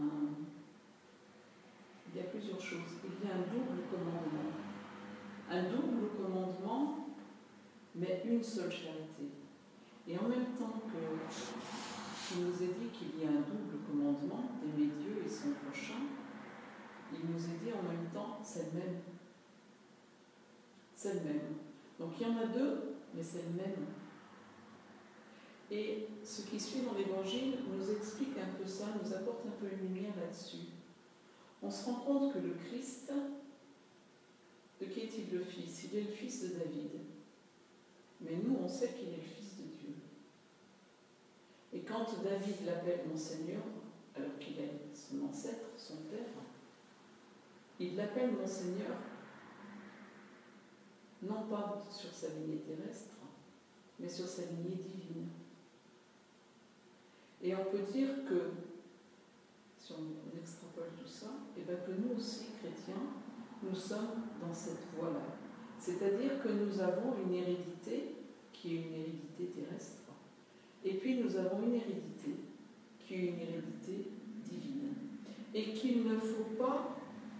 il y a plusieurs choses. Il y a un double commandement. Un double commandement, mais une seule charité. Et en même temps qu'il nous est dit qu'il y a un double commandement, d'aimer Dieu et son prochain, il nous est dit en même temps, c'est le même. C'est le même. Donc il y en a deux, mais c'est le même. Et ce qui suit dans l'Évangile nous explique un peu ça, nous apporte un peu une lumière là-dessus. On se rend compte que le Christ, de qui est-il le Fils? Il est le Fils de David. Mais nous, on sait qu'il est le Fils de Dieu. Et quand David l'appelle mon Seigneur, alors qu'il est son ancêtre, son père, il l'appelle mon Seigneur, non pas sur sa lignée terrestre, mais sur sa lignée divine. Et on peut dire que, si on extrapole tout ça, et bien que nous aussi, chrétiens, nous sommes dans cette voie-là. C'est-à-dire que nous avons une hérédité qui est une hérédité terrestre, et puis nous avons une hérédité qui est une hérédité divine. Et qu'il ne faut pas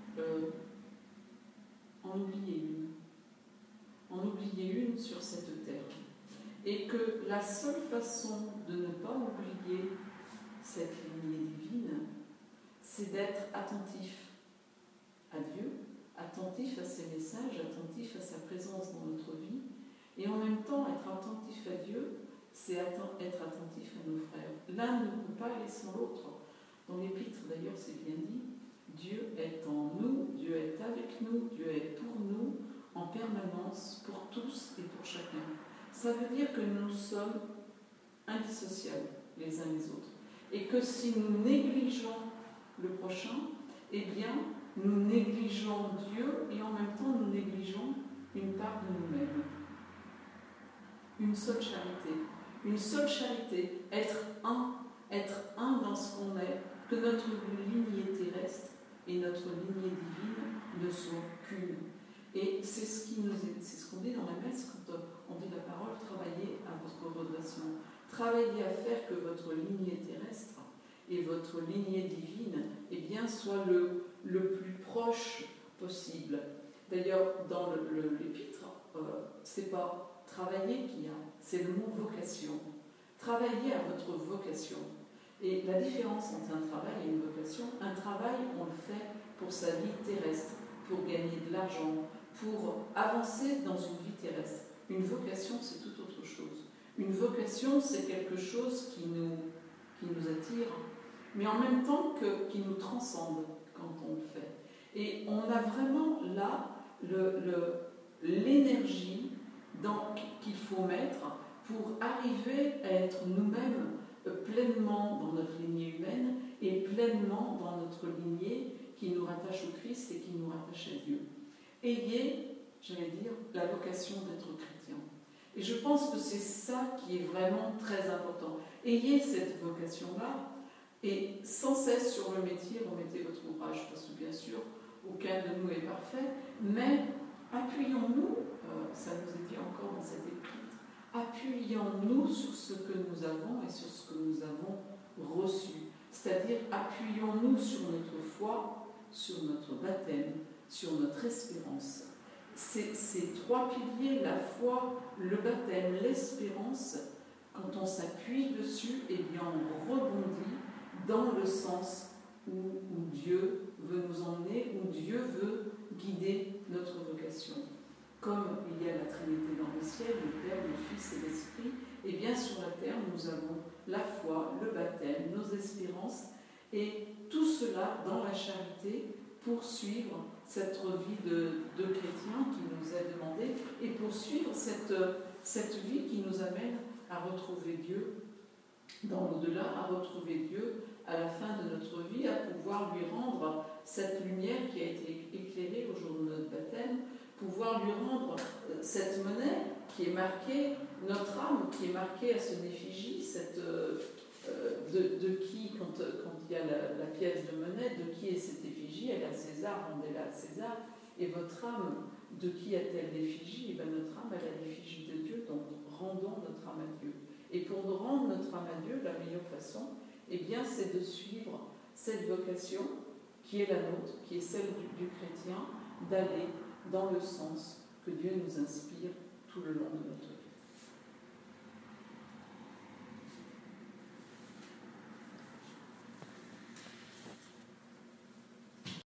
en oublier une. En oublier une sur cette terre. Et que la seule façon de ne pas oublier cette lignée divine, c'est d'être attentif à Dieu, attentif à ses messages, attentif à sa présence dans notre vie, et en même temps être attentif à Dieu, c'est être attentif à nos frères. L'un ne peut pas aller sans l'autre. Dans l'Épître, d'ailleurs, c'est bien dit, Dieu est en nous, Dieu est avec nous, Dieu est pour nous, en permanence, pour tous et pour chacun. Ça veut dire que nous sommes indissociables les uns les autres. Et que si nous négligeons le prochain, eh bien, nous négligeons Dieu et en même temps nous négligeons une part de nous-mêmes. Une seule charité. Une seule charité. Être un dans ce qu'on est. Que notre lignée terrestre et notre lignée divine ne soient qu'une. Et c'est ce qu'on dit dans la messe quand on dit la parole, travaillez à votre redressement. Travaillez à faire que votre lignée terrestre et votre lignée divine eh bien, soient le plus proche possible. D'ailleurs, dans l'épître, c'est pas travailler qu'il y a, c'est le mot vocation. Travaillez à votre vocation. Et la différence entre un travail et une vocation, un travail, on le fait pour sa vie terrestre, pour gagner de l'argent, pour avancer dans une vie terrestre. Une vocation, c'est tout autre chose. Une vocation, c'est quelque chose qui nous attire, mais en même temps qui nous transcende quand on le fait. Et on a vraiment là l'énergie qu'il faut mettre pour arriver à être nous-mêmes pleinement dans notre lignée humaine et pleinement dans notre lignée qui nous rattache au Christ et qui nous rattache à Dieu. Ayez, j'allais dire, la vocation d'être chrétien. Et je pense que c'est ça qui est vraiment très important. Ayez cette vocation-là et sans cesse sur le métier, remettez votre ouvrage parce que bien sûr, aucun de nous est parfait, mais appuyons-nous, ça nous est dit encore dans cette épître, appuyons-nous sur ce que nous avons et sur ce que nous avons reçu. C'est-à-dire, appuyons-nous sur notre foi, sur notre baptême, sur notre espérance. Ces trois piliers, la foi, le baptême, l'espérance, quand on s'appuie dessus, eh bien on rebondit dans le sens où Dieu veut nous emmener, où Dieu veut guider notre vocation. Comme il y a la Trinité dans le ciel, le Père, le Fils et l'Esprit, eh bien sur la terre, nous avons la foi, le baptême, nos espérances, et tout cela dans la charité pour suivre cette vie de chrétien qui nous est demandée et pour suivre cette vie qui nous amène à retrouver Dieu dans l'au-delà, à retrouver Dieu à la fin de notre vie, à pouvoir lui rendre cette lumière qui a été éclairée au jour de notre baptême, pouvoir lui rendre cette monnaie qui est marquée, notre âme qui est marquée à son effigie, de qui, quand il y a la pièce de monnaie, de qui est cette effigie? Elle est à César, rendez-la à César. Et votre âme, de qui a-t-elle l'effigie? Et bien notre âme, elle a l'effigie de Dieu, donc rendons notre âme à Dieu. Et pour nous rendre notre âme à Dieu, la meilleure façon, eh bien, c'est de suivre cette vocation qui est la nôtre, qui est celle du chrétien, d'aller dans le sens que Dieu nous inspire tout le long de notre vie.